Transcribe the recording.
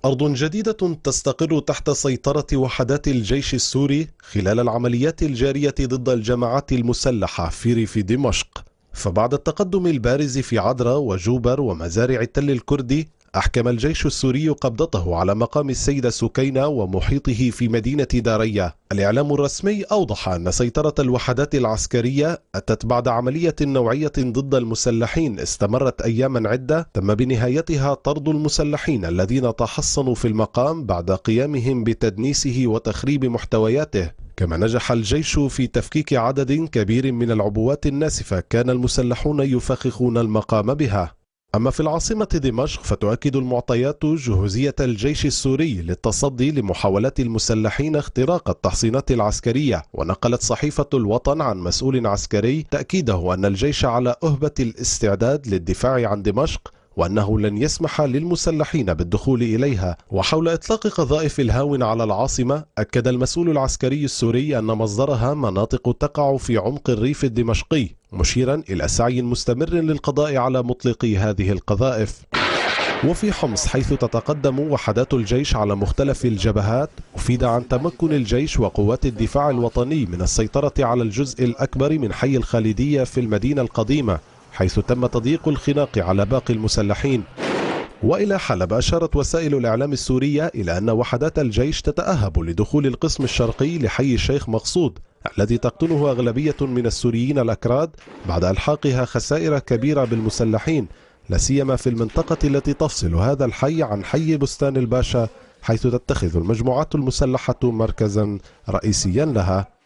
أرض جديدة تستقر تحت سيطرة وحدات الجيش السوري خلال العمليات الجارية ضد الجماعات المسلحة في ريف دمشق. فبعد التقدم البارز في عدرا وجوبر ومزارع التل الكردي، أحكم الجيش السوري قبضته على مقام السيدة سكينة ومحيطه في مدينة دارية. الإعلام الرسمي أوضح أن سيطرة الوحدات العسكرية أتت بعد عملية نوعية ضد المسلحين استمرت أياما عدة، تم بنهايتها طرد المسلحين الذين تحصنوا في المقام بعد قيامهم بتدنيسه وتخريب محتوياته. كما نجح الجيش في تفكيك عدد كبير من العبوات الناسفة كان المسلحون يفخخون المقام بها. أما في العاصمة دمشق فتؤكد المعطيات جهوزية الجيش السوري للتصدي لمحاولات المسلحين اختراق التحصينات العسكرية، ونقلت صحيفة الوطن عن مسؤول عسكري تأكيده أن الجيش على أهبة الاستعداد للدفاع عن دمشق، وأنه لن يسمح للمسلحين بالدخول إليها. وحول إطلاق قذائف الهاون على العاصمة، أكد المسؤول العسكري السوري أن مصدرها مناطق تقع في عمق الريف الدمشقي، مشيرا إلى سعي مستمر للقضاء على مطلقي هذه القذائف. وفي حمص حيث تتقدم وحدات الجيش على مختلف الجبهات، أفيد عن تمكن الجيش وقوات الدفاع الوطني من السيطرة على الجزء الأكبر من حي الخالدية في المدينة القديمة، حيث تم تضييق الخناق على باقي المسلحين. وإلى حلب أشارت وسائل الإعلام السورية إلى أن وحدات الجيش تتأهب لدخول القسم الشرقي لحي الشيخ مقصود الذي تقطنه أغلبية من السوريين الأكراد بعد ألحاقها خسائر كبيرة بالمسلحين، لا سيما في المنطقة التي تفصل هذا الحي عن حي بستان الباشا، حيث تتخذ المجموعات المسلحة مركزا رئيسيا لها.